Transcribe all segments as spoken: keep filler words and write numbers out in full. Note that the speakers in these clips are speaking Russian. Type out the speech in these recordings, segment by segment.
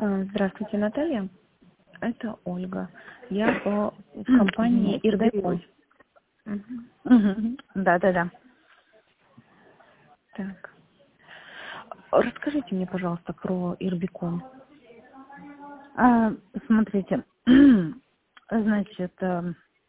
А, Здравствуйте, Наталья. Это Ольга. Я по в компании Ирбекон. Мгм. Да, да, да. Так. Расскажите мне, пожалуйста, про Ирбекон. А, смотрите, значит, э,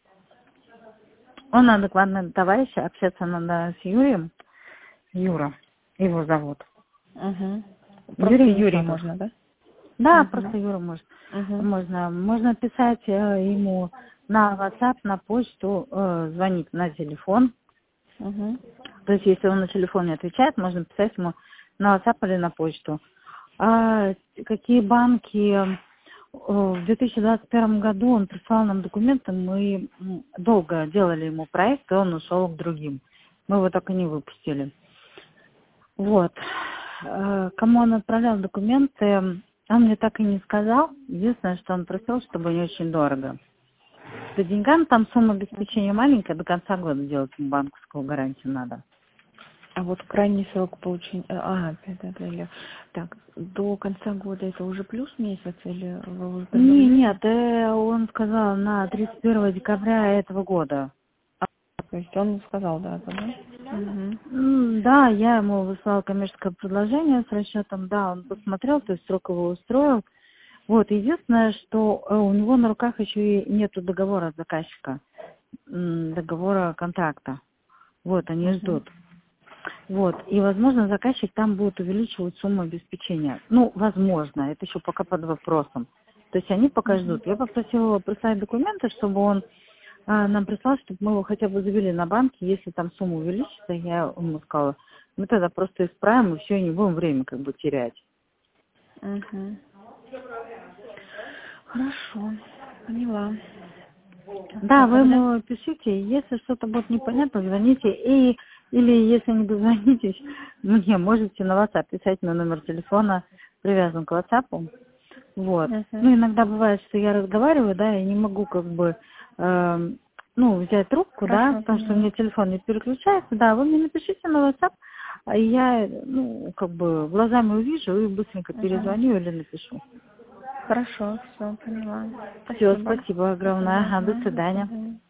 он адекватный товарищ, общаться надо с Юрием. Юра, его зовут. Угу. Просто Юрий Юрий Нефёдов. можно, да? Да, Угу. просто Юра может. Угу. Можно, можно писать э, ему на WhatsApp, на почту, э, звонить на телефон. Угу. То есть, если он на телефон не отвечает, можно писать ему на WhatsApp или на почту. А какие банки? э, В две тысячи двадцать первом году он прислал нам документы, мы м, долго делали ему проект, и он ушел к другим. Мы его так и не выпустили. Вот. Э, Кому он отправлял документы, он мне так и не сказал. Единственное, что он просил, чтобы не очень дорого. По деньгам там сумма обеспечения маленькая, до конца года делать ему банковскую гарантию надо. А вот крайний срок получения... А, пять апреля. Так, до конца года это уже плюс месяц или вы уже Не, добавляете? нет, э, он сказал на тридцать первого декабря этого года. А, то есть он сказал, да, это, да? Угу. М, Да, я ему выслала коммерческое предложение с расчетом, да, он посмотрел, то есть срок его устроил. Вот, единственное, что э, у него на руках еще и нету договора заказчика, м, договора контракта. Вот, они Угу. ждут. Вот, и, возможно, заказчик там будет увеличивать сумму обеспечения. Ну, возможно, это еще пока под вопросом. То есть они пока Угу. ждут. Я попросила его прислать документы, чтобы он а, нам прислал, чтобы мы его хотя бы завели на банке. Если там сумма увеличится, я ему сказала, мы тогда просто исправим и все, и не будем время как бы терять. Угу. Хорошо, поняла. Да, А вы когда? ему пишите, если что-то будет непонятно, звоните. И, или если не дозвонитесь, мне можете на WhatsApp писать, на номер телефона привязан к WhatsApp. Вот. Угу. Ну, иногда бывает, что я разговариваю, да, я не могу как бы, э, ну, взять трубку, да, Хорошо, потому что у поняла. меня телефон не переключается, да, вы мне напишите на WhatsApp, а я, ну, как бы глазами увижу и быстренько Угу. перезвоню или напишу. Хорошо, все, поняла. Все, Спасибо. спасибо До огромное, ага, до свидания. До свидания. свидания.